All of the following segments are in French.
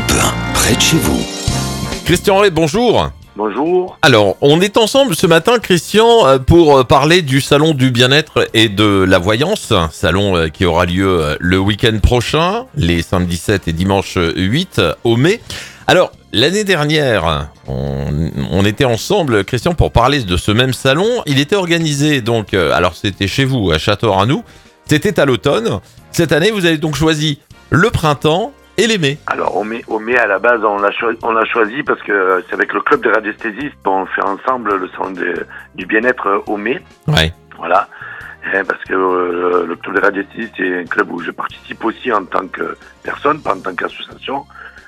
près de chez vous. Christian Ray, bonjour. Bonjour. Alors, on est ensemble ce matin, Christian, pour parler du salon du bien-être et de la voyance, salon qui aura lieu le week-end prochain, les samedis 7 et dimanche 8 au mai. Alors, l'année dernière, on était ensemble, Christian, pour parler de ce même salon. Il était organisé, donc, alors c'était chez vous, à Château-Ranou, c'était à l'automne. Cette année, vous avez donc choisi le printemps et les mai. Alors, au mai, à la base, on l'a choisi parce que c'est avec le club des radiesthésistes, on fait ensemble le salon du bien-être au mai. Ouais. Voilà. Parce que le club des radiesthésistes, c'est un club où je participe aussi en tant que personne, pas en tant qu'association.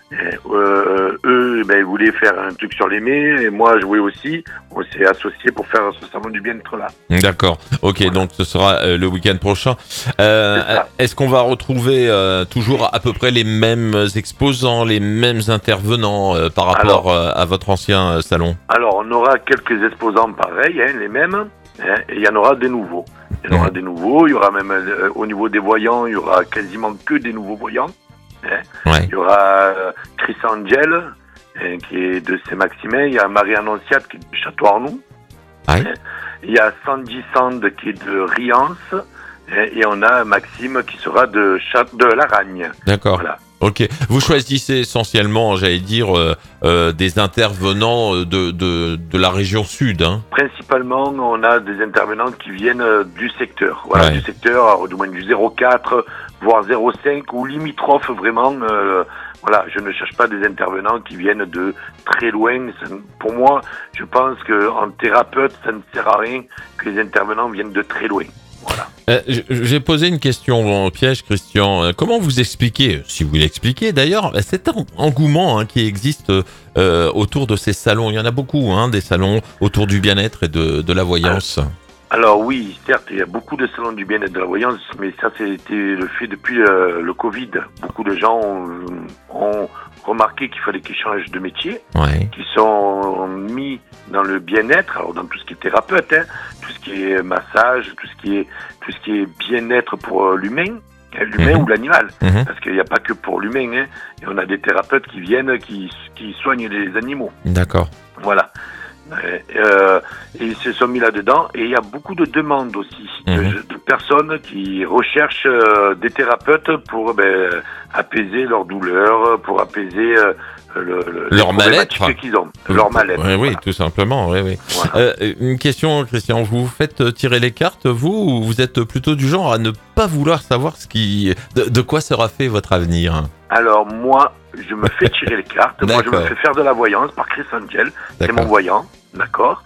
Eux, ils voulaient faire un truc sur les mai, et moi, je voulais aussi. On s'est associés pour faire ce salon du bien-être là. D'accord. Ok, voilà. Donc ce sera le week-end prochain. Est-ce qu'on va retrouver toujours à peu près les mêmes exposants, les mêmes intervenants par rapport à votre ancien salon ? Alors, on aura quelques exposants pareils, les mêmes, et il y en aura des nouveaux. Il y aura même au niveau des voyants, il y aura quasiment que des nouveaux voyants. Ouais. Il y aura Chris Angel qui est de Saint-Maximin, il y a Marie-Annonciate qui est de Château-Arnoux, ouais. Il y a Sandy Sand qui est de Riance, et on a Maxime qui sera de Laragne. D'accord. Voilà. Ok. Vous choisissez essentiellement, j'allais dire, des intervenants de la région sud, hein. Principalement, on a des intervenants qui viennent du secteur. Voilà, ouais. Du secteur, du moins du 04, voire 05, ou limitrophe vraiment. Voilà, je ne cherche pas des intervenants qui viennent de très loin. Pour moi, je pense qu'en thérapeute, ça ne sert à rien que les intervenants viennent de très loin. Voilà. J'ai posé une question en piège, Christian. Comment vous expliquez, si vous l'expliquez d'ailleurs, cet engouement qui existe autour de ces salons ? Il y en a beaucoup, des salons autour du bien-être et de la voyance. Alors oui, certes, il y a beaucoup de salons du bien-être de la voyance, mais ça, c'était le fait depuis le Covid. Beaucoup de gens ont remarqué qu'il fallait qu'ils changent de métier, ouais. Qu'ils sont mis dans le bien-être, alors dans tout ce qui est thérapeute, tout ce qui est massage, tout ce qui est bien-être pour l'humain ou l'animal, parce qu'il n'y a pas que pour l'humain, et on a des thérapeutes qui viennent, qui soignent les animaux. D'accord. Voilà. Et ils se sont mis là-dedans, et il y a beaucoup de demandes aussi de personnes qui recherchent des thérapeutes pour apaiser leur douleur, pour apaiser leur mal-être qu'ils ont, leur mal-être. Oui, voilà. Tout simplement. Oui. Voilà. Une question, Christian, vous faites tirer les cartes, vous, ou vous êtes plutôt du genre à ne pas vouloir savoir de quoi sera fait votre avenir ? Alors moi, je me fais tirer les cartes. Moi, je me fais faire de la voyance par Chris Angel. C'est mon voyant, d'accord.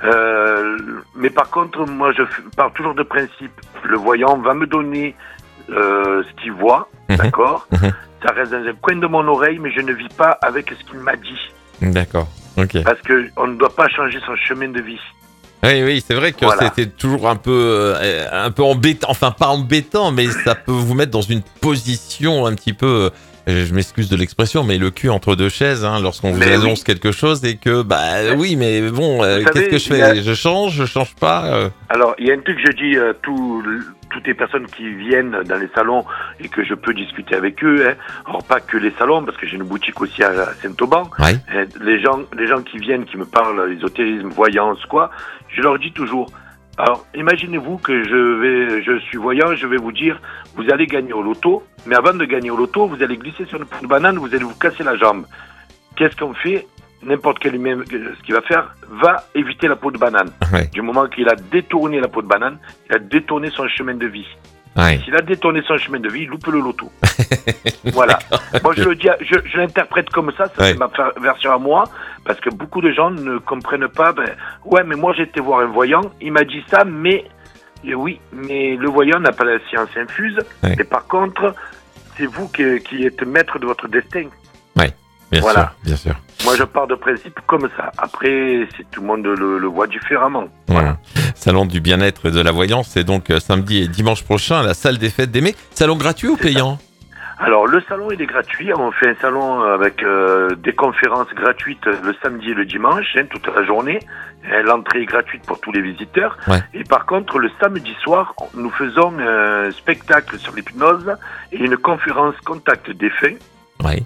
Mais par contre, moi, je pars toujours de principe. Le voyant va me donner ce qu'il voit, d'accord. Ça reste dans un coin de mon oreille, mais je ne vis pas avec ce qu'il m'a dit. D'accord. Ok. Parce que on ne doit pas changer son chemin de vie. Oui, c'est vrai que c'était toujours un peu embêtant. Enfin, pas embêtant, mais ça peut vous mettre dans une position un petit peu. Je m'excuse de l'expression, mais le cul entre deux chaises, lorsqu'on vous annonce quelque chose et que, oui, mais bon, qu'est-ce que je fais ? Je change pas Alors, il y a un truc que je dis toutes les personnes qui viennent dans les salons et que je peux discuter avec eux, alors pas que les salons, parce que j'ai une boutique aussi à Saint-Auban. Ouais. Les gens qui viennent, qui me parlent ésotérisme, voyance, quoi, je leur dis toujours. Alors, imaginez-vous que je suis voyant, je vais vous dire, vous allez gagner au loto, mais avant de gagner au loto, vous allez glisser sur une peau de banane, vous allez vous casser la jambe. Qu'est-ce qu'on fait ? N'importe quel humain, ce qu'il va faire, va éviter la peau de banane. Ouais. Du moment qu'il a détourné la peau de banane, il a détourné son chemin de vie. Ouais. S'il a détourné son chemin de vie, il loupe le loto. Voilà. Moi, je le dis, je l'interprète comme ça, c'est ma version à moi, parce que beaucoup de gens ne comprennent pas. Mais moi j'ai été voir un voyant, il m'a dit ça, mais oui, mais le voyant n'a pas la science infuse. Ouais. Et par contre, c'est vous qui êtes maître de votre destin. Oui, bien sûr. Moi, je pars de principe comme ça. Après, tout le monde le voit différemment. Voilà. Salon du bien-être et de la voyance, c'est donc samedi et dimanche prochain à la salle des fêtes d'Aimé. Salon gratuit ou payant ? Alors, le salon, il est gratuit. On fait un salon avec des conférences gratuites le samedi et le dimanche, toute la journée. L'entrée est gratuite pour tous les visiteurs. Ouais. Et par contre, le samedi soir, nous faisons un spectacle sur l'hypnose et une conférence contact défunt. Ouais.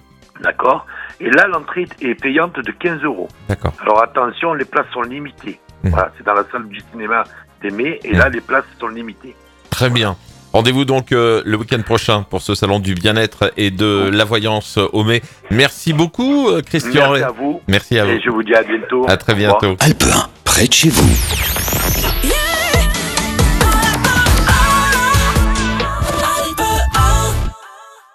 D'accord. Et là, l'entrée est payante de 15 €. D'accord. Alors attention, les places sont limitées. Voilà, c'est dans la salle du cinéma d'Aimé, et là, les places sont limitées. Très bien. Rendez-vous donc le week-end prochain pour ce salon du bien-être et de la voyance au mai. Merci beaucoup, Christian. Merci à vous. Merci à vous. Et je vous dis à bientôt. À très bientôt. Alpe 1, près de chez vous.